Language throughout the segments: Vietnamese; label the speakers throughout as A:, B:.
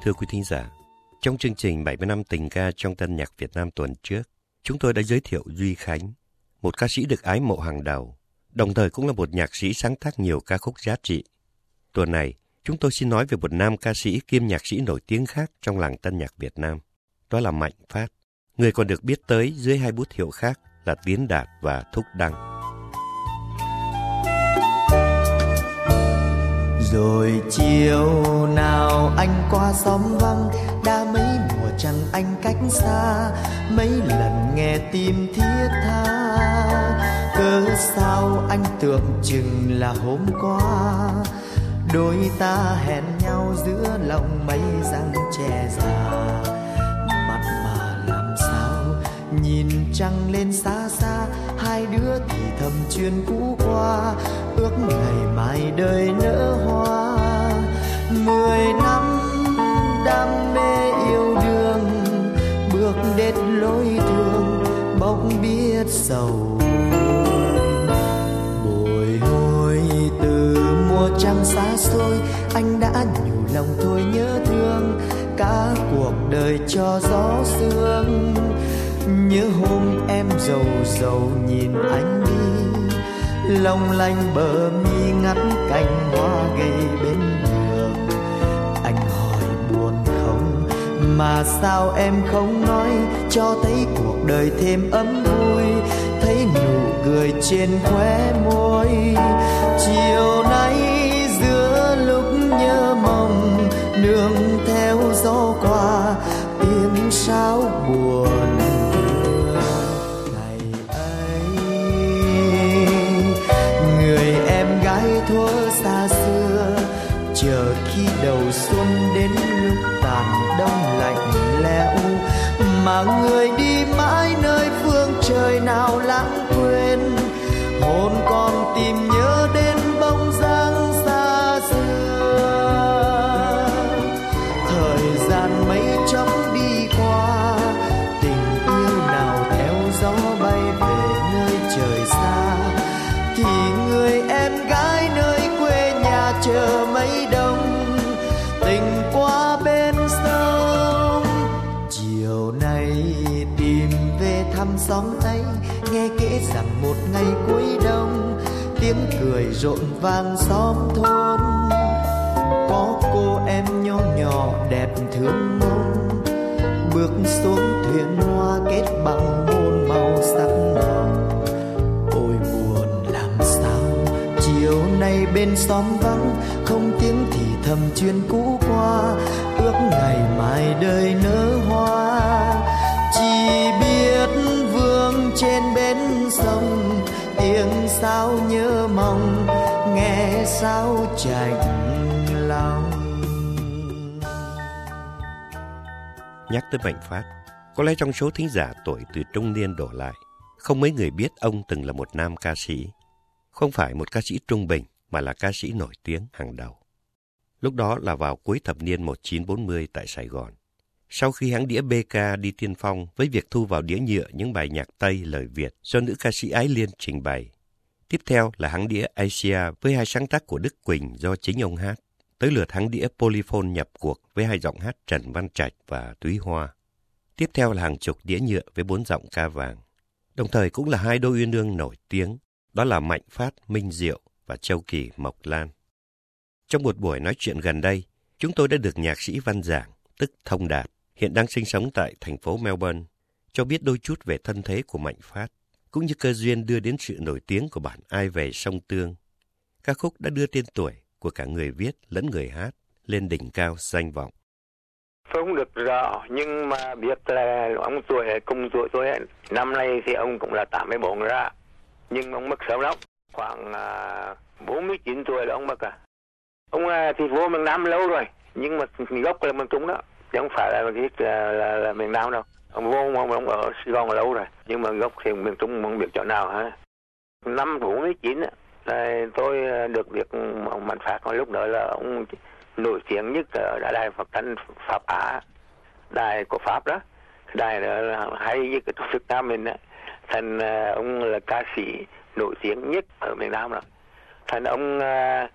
A: Thưa quý thính giả, trong chương trình 70 năm tình ca trong tân nhạc Việt Nam tuần trước, chúng tôi đã giới thiệu Duy Khánh, một ca sĩ được ái mộ hàng đầu, đồng thời cũng là một nhạc sĩ sáng tác nhiều ca khúc giá trị. Tuần này, chúng tôi xin nói về một nam ca sĩ kiêm nhạc sĩ nổi tiếng khác trong làng tân nhạc Việt Nam, đó là Mạnh Phát, người còn được biết tới dưới hai bút hiệu khác là Tiến Đạt và Thúc Đăng.
B: Rồi chiều nào anh qua xóm vắng, đã mấy mùa chẳng anh cách xa, mấy lần nghe tim thiết tha. Cớ sao anh tưởng chừng là hôm qua, đôi ta hẹn nhau giữa lòng mấy răng tre già. Mặt mà làm sao nhìn trăng lên xa xa, hai đứa thì thầm chuyện cũ qua, ước ngày mai đời nở hoa. 10 năm đam mê yêu đương, bước đến lối thương bỗng biết sầu. Bồi hồi từ mùa trăng xa xôi, anh đã nhủ lòng thôi nhớ thương, cả cuộc đời cho gió sương. Nhớ hôm em rầu rầu nhìn anh đi, long lanh bờ mi ngắt cành hoa gầy bên đường. Anh hỏi buồn không, mà sao em không nói, cho thấy cuộc đời thêm ấm vui, thấy nụ cười trên khóe môi. Chiều nay giữa lúc nhớ mong, nương theo gió qua tiếng sáo buồn. Thuở xa xưa, chờ khi đầu xuân đến lúc tàn đông lạnh lẽo, mà người đi mãi nơi phương trời nào lãng quên. Hồn còn tìm nhớ đến bóng dáng xa xưa. Thời gian mấy chốc đi qua, tình yêu nào theo gió bay về nơi trời xa, thì người em gái nơi quê nhà chờ mấy đông, tình qua bên sông. Chiều nay tìm về thăm xóm ấy, nghe kể rằng một ngày cuối đông, tiếng cười rộn vang xóm thôn. Có cô em nhỏ nhỏ đẹp thương mong, bước xuống thuyền hoa kết bằng hôn màu sắc hồng. Ôi buồn làm sao, chiều nay bên xóm vắng, không tiếng thì thầm chuyện cũ qua, ước ngày mai đời nở hoa. Chỉ biết vương trên bến sông, tiếng sao nhớ mong, nghe sao chạnh lòng.
A: Nhắc tới Mạnh Phát, có lẽ trong số thính giả tuổi từ trung niên đổ lại, không mấy người biết ông từng là một nam ca sĩ. Không phải một ca sĩ trung bình, mà là ca sĩ nổi tiếng hàng đầu. Lúc đó là vào cuối thập niên 1940 tại Sài Gòn. Sau khi hãng đĩa BK đi tiên phong với việc thu vào đĩa nhựa những bài nhạc Tây lời Việt do nữ ca sĩ Ái Liên trình bày. Tiếp theo là hãng đĩa Asia với hai sáng tác của Đức Quỳnh do chính ông hát. Tới lượt hãng đĩa Polyphone nhập cuộc với hai giọng hát Trần Văn Trạch và Thúy Hoa. Tiếp theo là hàng chục đĩa nhựa với 4 giọng ca vàng. Đồng thời cũng là hai đôi uyên ương nổi tiếng, đó là Mạnh Phát, Minh Diệu và Châu Kỳ, Mộc Lan. Trong một buổi nói chuyện gần đây, chúng tôi đã được nhạc sĩ Văn Giảng, tức Thông Đạt, hiện đang sinh sống tại thành phố Melbourne, cho biết đôi chút về thân thế của Mạnh Phát, cũng như cơ duyên đưa đến sự nổi tiếng của bản Ai Về Sông Tương. Ca khúc đã đưa tên tuổi của cả người viết lẫn người hát lên đỉnh cao danh vọng.
C: Không được rõ, nhưng mà biết là ông tuổi cùng tuổi tôi ấy. Năm nay thì ông cũng là 84 ra, nhưng ông mất sớm lắm, khoảng 49 tuổi là ông mất à. Ông thì vô miền Nam lâu rồi, nhưng mà gốc là miền Trung đó, chứ không phải là miền Nam đâu. Ông vô ông ở Sài Gòn lâu rồi, nhưng mà gốc thì miền Trung không biết chỗ nào hả. Năm 49 á, tôi được việc ông Mạnh Phát, lúc đó là ông nổi tiếng nhất ở đài phát thanh Pháp Á, đài của Pháp đó, đài đó là hay nhất ở Việt Nam mình đó. Thành ông là ca sĩ nổi tiếng nhất ở miền Nam rồi. Thành ông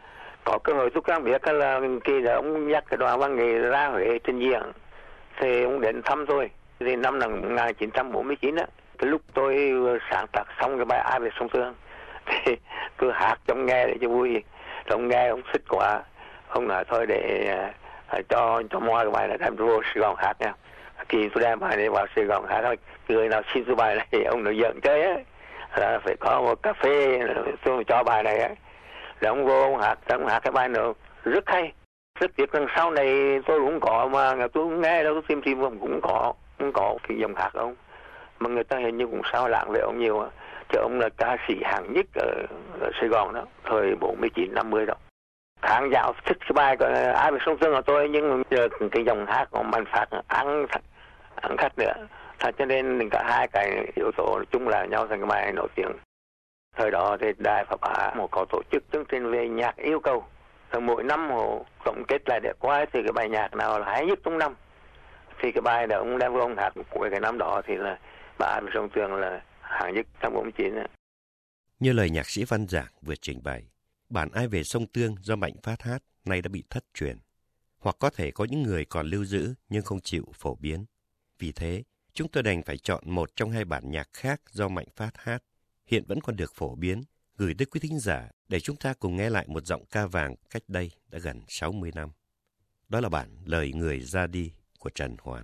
C: có cơ hội Phúc Quang biết là khi đó ông dắt cái đoàn văn nghệ ra Huế trình diễn thì ông đến thăm tôi. Thì năm 1949 á, cái lúc tôi sáng tác xong cái bài Ai Về Sông Tương thì tôi hát trong nghe để cho vui. Ông nghe ông thích quá, ông nói thôi để cho moi cái bài này đem vô Sài Gòn hát nha. Khi tôi đem bài này vào Sài Gòn hát, người nào xin tôi bài này ông nói giận chơi á, là phải có một cà phê tôi cho bài này á. Rồi ông vô ông hát cái bài nữa rất hay. Rất tiếc rằng sau này tôi cũng có mà tôi không nghe đâu, tôi tìm cũng có cái dòng hát ông. Mà người ta hình như cũng sao lãng về ông nhiều. Chứ ông là ca sĩ hạng nhất ở Sài Gòn đó, thời 49-50 đó. Khán giả thích cái bài của Ai Về Sông Tương của tôi, nhưng giờ cái dòng hát của Mạnh Phát ăn khách nữa. Thật cho nên cả hai cái yếu tố chung là nhau thành cái bài nổi tiếng. Thời đó thì Đài Pháp Á có tổ chức chương trình về nhạc yêu cầu. Rồi mỗi năm họ tổng kết lại để coi thì cái bài nhạc nào là hay nhất trong năm. Thì cái bài đó ông đem vô ông hát của cái năm đó thì là bài Ai Về Sông Tương là hạng nhất trong 49.
A: Như lời nhạc sĩ Văn Giảng vừa trình bày, bản Ai Về Sông Tương do Mạnh Phát hát nay đã bị thất truyền. Hoặc có thể có những người còn lưu giữ nhưng không chịu phổ biến. Vì thế, chúng tôi đành phải chọn một trong hai bản nhạc khác do Mạnh Phát hát, hiện vẫn còn được phổ biến, gửi tới quý thính giả để chúng ta cùng nghe lại một giọng ca vàng cách đây đã gần 60 năm. Đó là bản Lời Người Ra Đi của Trần Hoàn.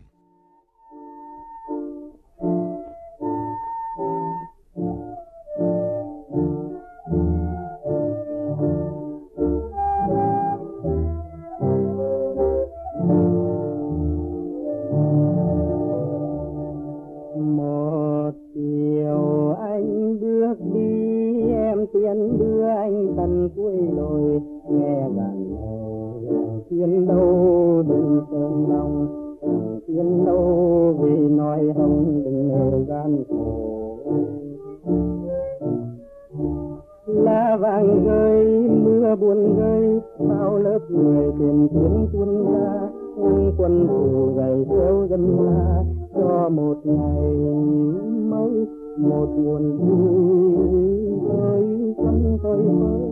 D: Tiên đưa anh tận cuối đồi, nghe đàn tiên đâu đừng sơn lòng, tiên đâu vì nói hồng đừng nề gian khổ. Lá vàng rơi mưa buồn rơi, bao lớp người tìm kiếm tuôn ra, ngăn quân thù gầy theo dân la, cho một ngày mới một buồn vui ơi xuân tôi mới.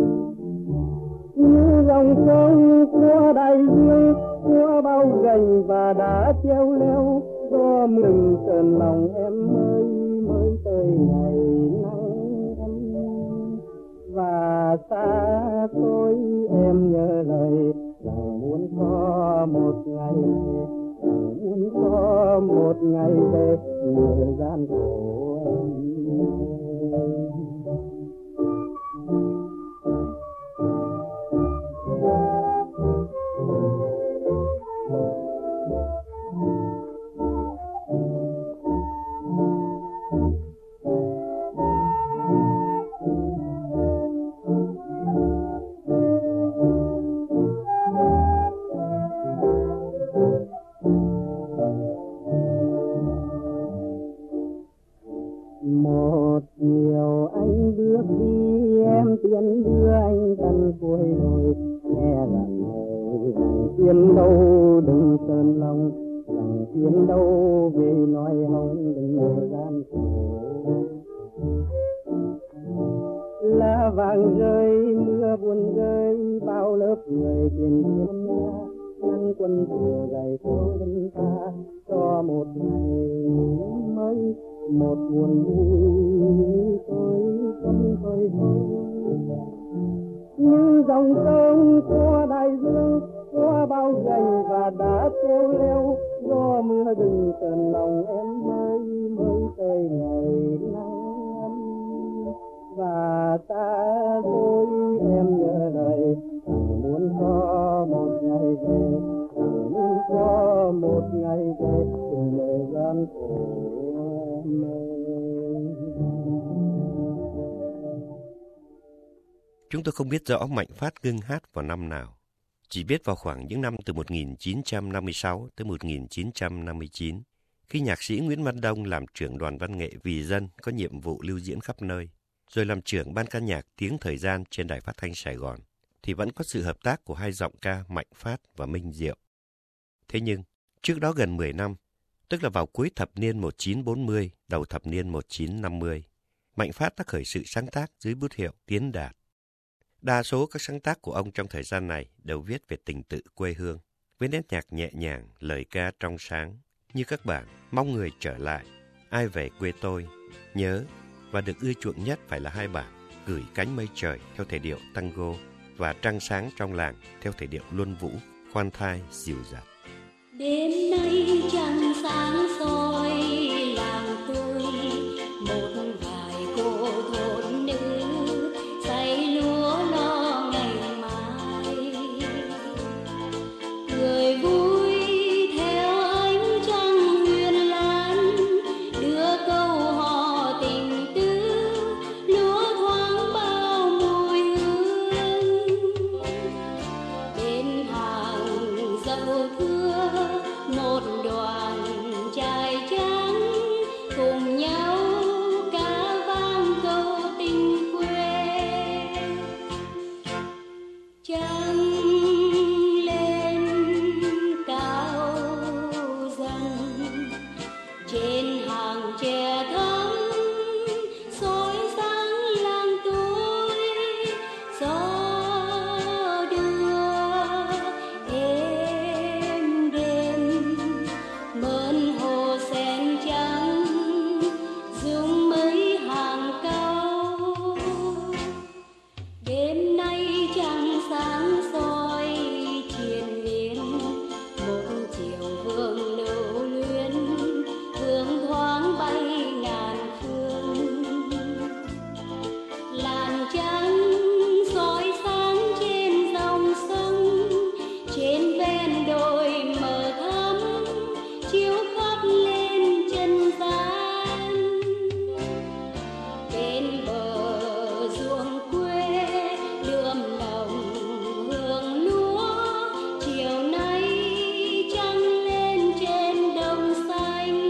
D: Như dòng sông qua đại dương, qua bao gành và đá treo leo, do mừng cơn lòng em mới tới ngày nắng ấm. Và xa xôi em nhớ lời rằng muốn có một ngày, muốn có một ngày về người gian khổ em. Một chiều anh bước đi em tiến đưa anh tận cuối đồi, nghe rằng tiên đâu đừng sơn lòng, rằng tiên đâu vì nói hồng đừng ngồi gian khổ. Lá vàng rơi mưa buồn rơi, bao lớp người tìm kiếm ra, ngăn quân thù gầy theo dân ta, cho một ngày mới một buồn vui tôi xuân tôi thôi. Như dòng sông qua đại dương, qua bao gành và đá treo leo, do mưa đừng cơn lòng em mới tới ngày nắng ấm. Và xa xôi em nhớ lời muốn có một ngày về, muốn có một ngày về từng lời gian khổ.
A: Chúng tôi không biết rõ Mạnh Phát ngưng hát vào năm nào, chỉ biết vào khoảng những năm từ 1956 tới 1959, khi nhạc sĩ Nguyễn Văn Đông làm trưởng đoàn văn nghệ Vì Dân có nhiệm vụ lưu diễn khắp nơi, rồi làm trưởng ban ca nhạc Tiếng Thời Gian trên Đài Phát thanh Sài Gòn, thì vẫn có sự hợp tác của hai giọng ca Mạnh Phát và Minh Diệu. Thế nhưng, trước đó gần 10 năm, tức là vào cuối thập niên 1940, đầu thập niên 1950, Mạnh Phát đã khởi sự sáng tác dưới bút hiệu Tiến Đạt. Đa số các sáng tác của ông trong thời gian này đều viết về tình tự quê hương, với nét nhạc nhẹ nhàng, lời ca trong sáng, như các bản Mong Người Trở Lại, Ai Về Quê Tôi, Nhớ, và được ưa chuộng nhất phải là hai bản Gửi Cánh Mây Trời theo thể điệu tango và Trăng Sáng Trong Làng theo thể điệu luân vũ, khoan thai, dịu dặt.
E: Đêm nay trăng sáng soi làng tôi, một vài cô thôn nữ say lúa lo ngày mai, cười vui theo ánh trăng huyền lan, đưa câu hò tình tứ, lúa thoáng bao mùi hương. Bên hàng dậu thưa một đoàn trai trắng cùng nhau ca vang câu tình quê. Trăng lên cao dần trên hàng tre thắm, soi sáng làng tôi, gió đưa êm đềm mơn hồ sen trắng rung mấy hàng cau. Đêm nay trăng sáng soi triền miên, một chiều hương lưu luyến, hương thoáng bay ngàn phương. Làn trắng soi sáng trên dòng sông, trên ven đồi mờ thắm, chiếu khắp lên chân gian. Bên bờ ruộng quê đượm nồng hương lúa, chiều nay trăng lên trên đồng xanh.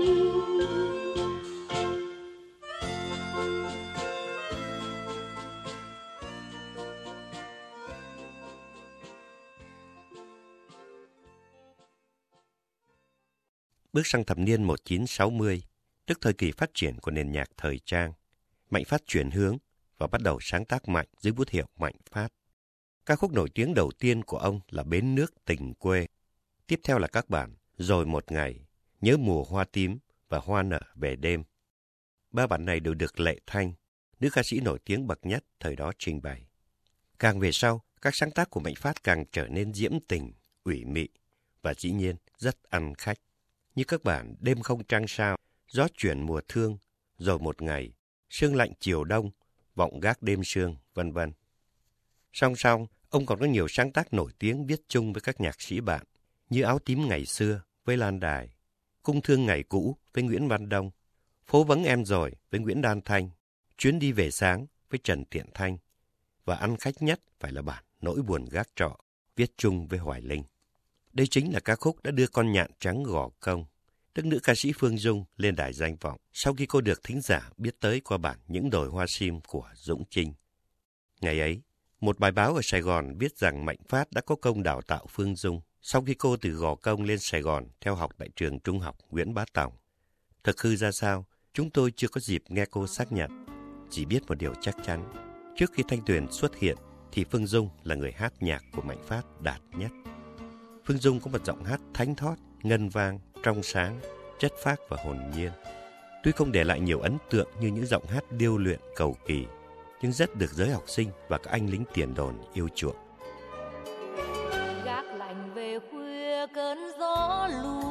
A: Bước sang thập niên 1960, tức thời kỳ phát triển của nền nhạc thời trang, Mạnh Phát chuyển hướng và bắt đầu sáng tác mạnh dưới bút hiệu Mạnh Phát. Ca khúc nổi tiếng đầu tiên của ông là Bến Nước Tình Quê. Tiếp theo là các bản Rồi Một Ngày, Nhớ Mùa Hoa Tím và Hoa Nở Về Đêm. Ba bản này đều được Lệ Thanh, nữ ca sĩ nổi tiếng bậc nhất thời đó trình bày. Càng về sau, các sáng tác của Mạnh Phát càng trở nên diễm tình, ủy mị và dĩ nhiên rất ăn khách, như các bản Đêm Không Trăng Sao, Gió Chuyển Mùa Thương, Rồi Một Ngày, Sương Lạnh Chiều Đông, Vọng Gác Đêm Sương, vân vân. Song song, ông còn có nhiều sáng tác nổi tiếng viết chung với các nhạc sĩ bạn, như Áo Tím Ngày Xưa với Lan Đài, Cung Thương Ngày Cũ với Nguyễn Văn Đông, Phố Vắng Em Rồi với Nguyễn Đan Thanh, Chuyến Đi Về Sáng với Trần Tiện Thanh, và ăn khách nhất phải là bản Nỗi Buồn Gác Trọ, viết chung với Hoài Linh. Đây chính là ca khúc đã đưa con nhạn trắng Gò Công, tức nữ ca sĩ Phương Dung, lên đài danh vọng sau khi cô được thính giả biết tới qua bản Những Đồi Hoa Sim của Dũng Chinh. Ngày ấy, một bài báo ở Sài Gòn viết rằng Mạnh Phát đã có công đào tạo Phương Dung sau khi cô từ Gò Công lên Sài Gòn theo học tại trường trung học Nguyễn Bá Tòng. Thực hư ra sao, chúng tôi chưa có dịp nghe cô xác nhận, chỉ biết một điều chắc chắn. Trước khi Thanh Tuyền xuất hiện thì Phương Dung là người hát nhạc của Mạnh Phát đạt nhất. Phương Dung có một giọng hát thánh thót, ngân vang, trong sáng, chất phác và hồn nhiên. Tuy không để lại nhiều ấn tượng như những giọng hát điêu luyện cầu kỳ, nhưng rất được giới học sinh và các anh lính tiền đồn yêu chuộng.
F: Gác lạnh về khuya cơn gió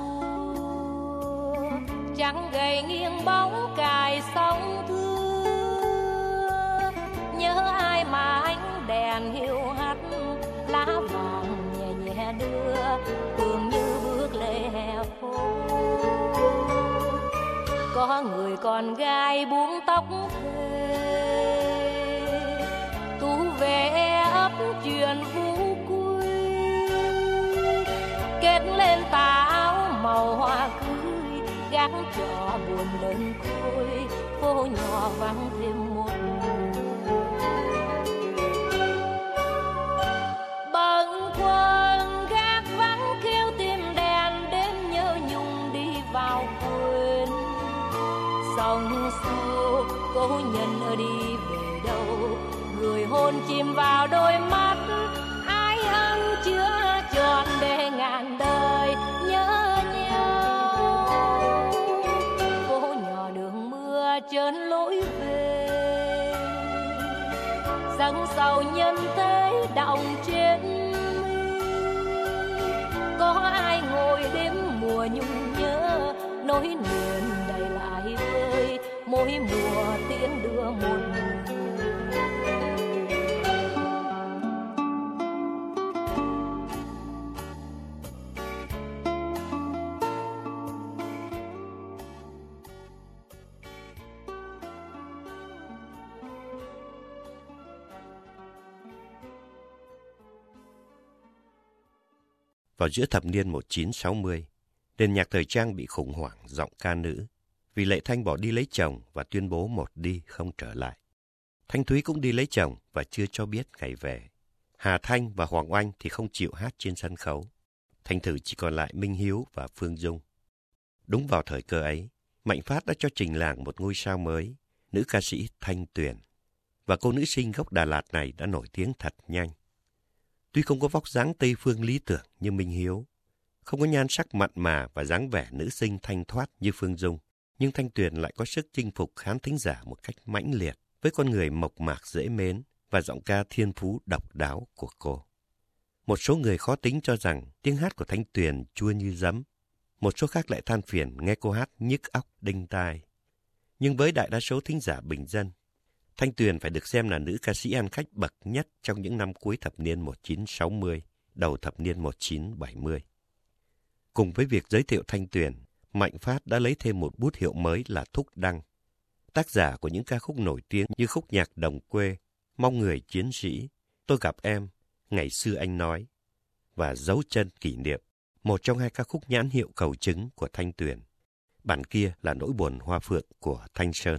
F: lùa, trắng gầy nghiêng bóng cài sóng thưa. Nhớ ai mà ánh đèn hiu hắt, lá vàng nhẹ nhẹ đưa, tưởng như bước lê hè phố. Có người con gái buông tóc thề, tú về ấp chuyện vũ quy, kết lên tà áo màu hoa cưới, gác trọ buồn đơn côi, phố nhỏ vắng thêm một người. Bâng khuâng gác vắng kêu tìm đèn, đêm nhớ nhung đi vào quên. Sông sâu cố nhân ở đi về đâu, người hôn chìm vào đôi mắt, ái ân chưa trọn để ngàn đời nhớ nhau. Phố nhỏ đường mưa trơn lối về, dâng sầu nhân thế đọng trên mi. Có ai ngồi đêm mùa nhung nhớ, nỗi niềm đầy lại vơi, mỗi mùa tiễn đưa một người.
A: Vào giữa thập niên 1960, nền nhạc thời trang bị khủng hoảng giọng ca nữ, vì Lệ Thanh bỏ đi lấy chồng và tuyên bố một đi không trở lại. Thanh Thúy cũng đi lấy chồng và chưa cho biết ngày về. Hà Thanh và Hoàng Oanh thì không chịu hát trên sân khấu. Thành thử chỉ còn lại Minh Hiếu và Phương Dung. Đúng vào thời cơ ấy, Mạnh Phát đã cho trình làng một ngôi sao mới, nữ ca sĩ Thanh Tuyền. Và cô nữ sinh gốc Đà Lạt này đã nổi tiếng thật nhanh. Tuy không có vóc dáng Tây Phương lý tưởng như Minh Hiếu, không có nhan sắc mặn mà và dáng vẻ nữ sinh thanh thoát như Phương Dung, nhưng Thanh Tuyền lại có sức chinh phục khán thính giả một cách mãnh liệt với con người mộc mạc dễ mến và giọng ca thiên phú độc đáo của cô. Một số người khó tính cho rằng tiếng hát của Thanh Tuyền chua như giấm, một số khác lại than phiền nghe cô hát nhức óc đinh tai. Nhưng với đại đa số thính giả bình dân, Thanh Tuyền phải được xem là nữ ca sĩ ăn khách bậc nhất trong những năm cuối thập niên 1960, đầu thập niên 1970. Cùng với việc giới thiệu Thanh Tuyền, Mạnh Phát đã lấy thêm một bút hiệu mới là Thúc Đăng, tác giả của những ca khúc nổi tiếng như khúc nhạc Đồng Quê, Mong Người Chiến Sĩ, Tôi Gặp Em, Ngày Xưa Anh Nói và Dấu Chân Kỷ Niệm, một trong hai ca khúc nhãn hiệu cầu chứng của Thanh Tuyền. Bản kia là Nỗi Buồn Hoa Phượng của Thanh Sơn.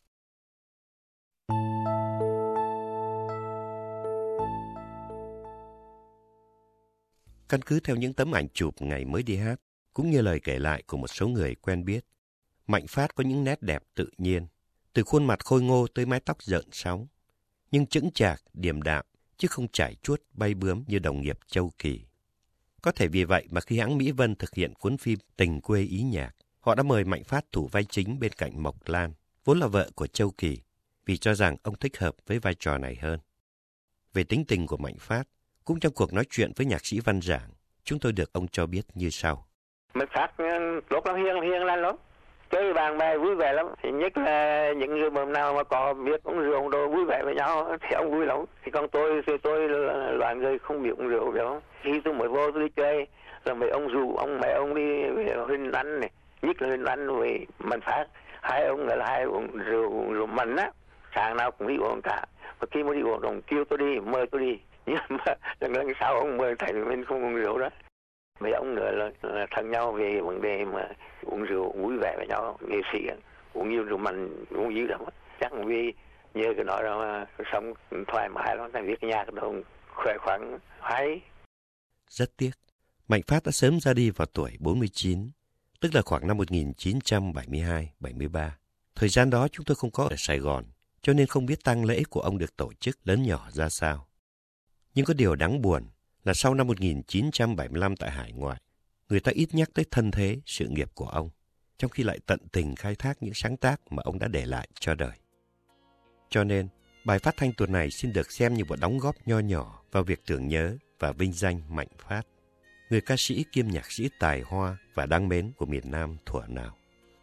A: Căn cứ theo những tấm ảnh chụp ngày mới đi hát, cũng như lời kể lại của một số người quen biết, Mạnh Phát có những nét đẹp tự nhiên, từ khuôn mặt khôi ngô tới mái tóc rợn sóng, nhưng chững chạc, điềm đạm, chứ không chảy chuốt bay bướm như đồng nghiệp Châu Kỳ. Có thể vì vậy mà khi hãng Mỹ Vân thực hiện cuốn phim Tình Quê Ý Nhạc, họ đã mời Mạnh Phát thủ vai chính bên cạnh Mộc Lan, vốn là vợ của Châu Kỳ, vì cho rằng ông thích hợp với vai trò này hơn. Về tính tình của Mạnh Phát, cũng trong cuộc nói chuyện với nhạc sĩ Văn Giảng, chúng tôi được ông cho biết như sau.
C: Mạnh Phát lúc lắm hiền lành lắm, chơi bạn bè vui vẻ lắm. Thì nhất là những người mầm nào mà có biết uống rượu uống đồ vui vẻ với nhau thì ông vui lắm. Thì còn tôi là loại người không biết uống rượu đâu. Khi tôi mới vô tôi đi chơi là mấy ông rủ mẹ ông đi Huỳnh Anh này, nhất là Huỳnh Anh với Mạnh Phát, hai ông là hai uống rượu mạnh á, sáng nào cũng đi uống cả. Và khi mà đi uống đồng kêu tôi đi, mời tôi đi, nhưng mà lần sau ông mời thầy mình không uống rượu đó. Mấy ông nữa là thân nhau về vấn đề mà uống rượu vui vẻ với nhau, nghệ sĩ uống nhiều rượu mạnh uống dữ lắm, chắc vì nhờ cái đó mà sống thoải mái lắm, viết cái nhạc đâu khỏe khoắn hay.
A: Rất tiếc, Mạnh Phát đã sớm ra đi vào tuổi 49, tức là khoảng năm 1972-73. Thời gian đó chúng tôi không có ở Sài Gòn, cho nên không biết tang lễ của ông được tổ chức lớn nhỏ ra sao. Nhưng có điều đáng buồn là sau năm 1975 tại hải ngoại, người ta ít nhắc tới thân thế, sự nghiệp của ông, trong khi lại tận tình khai thác những sáng tác mà ông đã để lại cho đời. Cho nên, bài phát thanh tuần này xin được xem như một đóng góp nho nhỏ vào việc tưởng nhớ và vinh danh Mạnh Phát, người ca sĩ kiêm nhạc sĩ tài hoa và đáng mến của miền Nam thuở nào.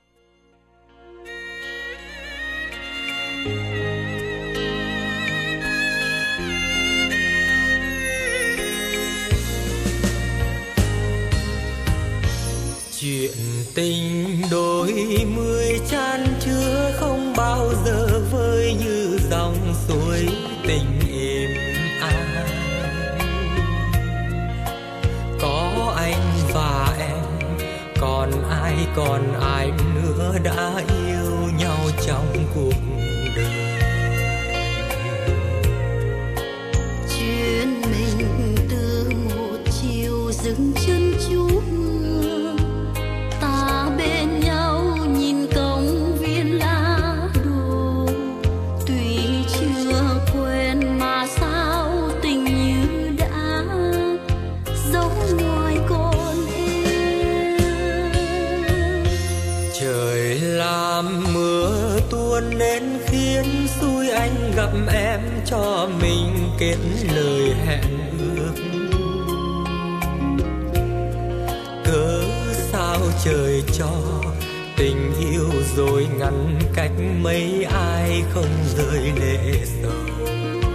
B: Chuyện tình đôi mươi chan chứa không bao giờ vơi như dòng suối tình êm ái. Có anh và em, còn ai nữa đã yêu nhau trong cuộc đời.
E: Chuyện mình từ một chiều dừng chân chú mưa, ta bên nhau nhìn công viên lá đổ, tuy chưa quen
B: duyên xui anh gặp em cho mình kết lời hẹn ước. Cớ sao trời cho tình yêu rồi ngăn cách mấy ai không rơi lệ sầu.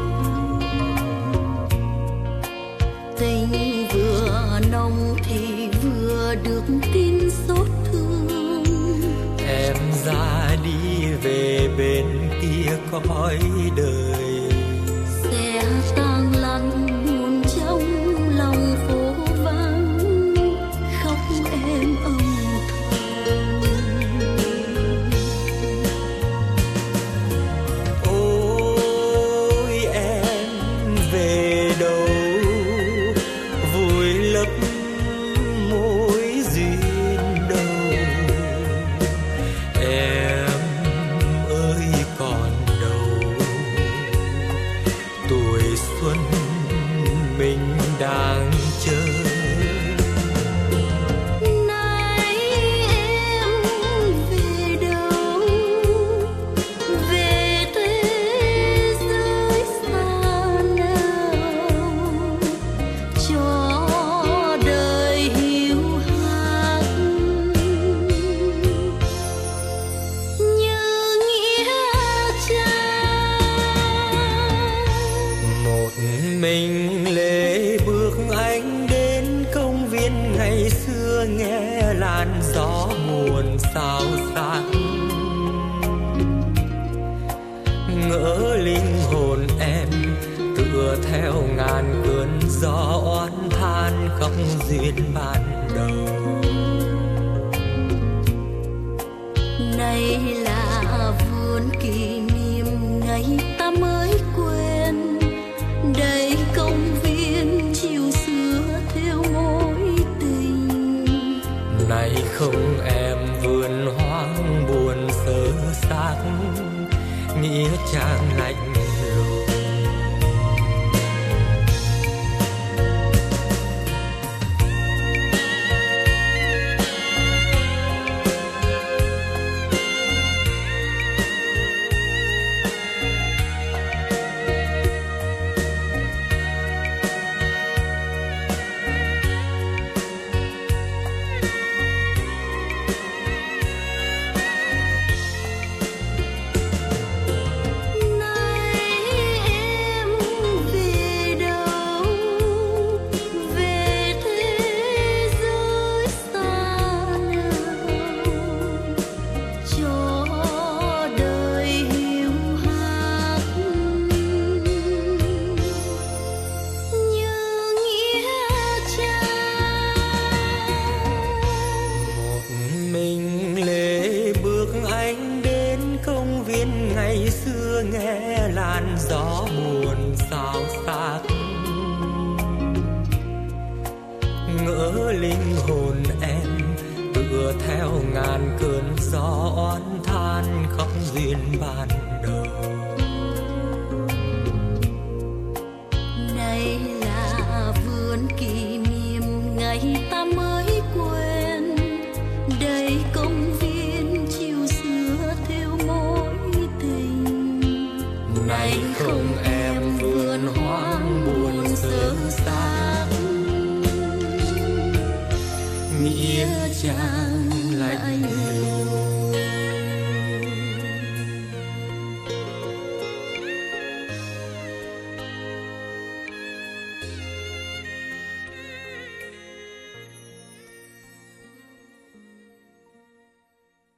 E: Tình vừa nồng thì vừa được tin xót thương.
B: Em ra đi về bên kia cõi đời,
E: Sẽ tang lăn buồn trong lòng phố vắng, khóc em âm thầm.
B: ôi em về đâu vùi lấp mối duyên đâu. Em ơi còn đâu tuổi xuân mình đang chờ.
E: Nay em về đâu, về thế giới xa nào, cho đời hiu hắt như nghĩa trang.
B: Một mình lê bước anh đến công viên ngày xưa, nghe làn gió buồn xao xạc. Ngỡ linh hồn em tựa theo ngàn cơn gió oán than khóc duyên ban đầu.
E: Này là vườn kỷ niệm ngày ta mới quen, đây công viên chiều xưa theo mối tình.
B: Này không em vườn hoang buồn sơ xác, nghĩa trang lạnh lùng. Nghe làn gió buồn xao xạc, ngỡ linh hồn em tựa theo ngàn cơn gió oán than khóc duyên ban đầu.
E: Này là vườn kỷ niệm ngày ta mới quen, đây công viên chiều xưa theo mối tình.
B: Này không em vườn hoang buồn sơ xác, nghĩa trang lạnh